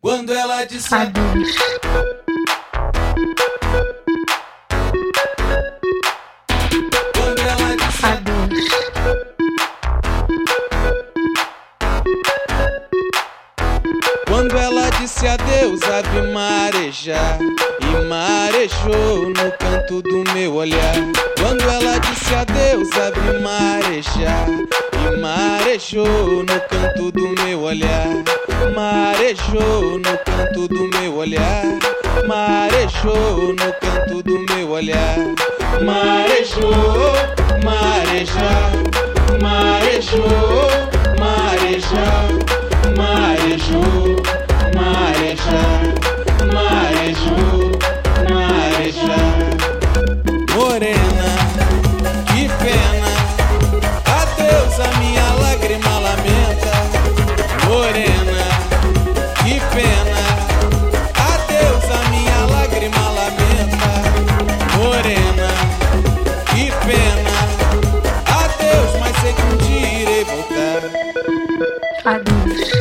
Quando ela disse adeus. Quando ela disse Adeus. Quando ela disse adeus, a vi marejar e marejou no canto do meu olhar. Quando ela disse adeus, a vi marejar e marejou no canto do meu olhar. Marejou no canto do meu olhar. Marejou no canto do meu olhar. Marejou, marejar, marejou, marejar, marejou, marejar, marejou, marejar. Morena, que pena, adeus a minha lágrima lamenta. Morena, que pena, adeus a minha lágrima lamenta. Morena, que pena, adeus, mas sei que um dia irei voltar. Adeus.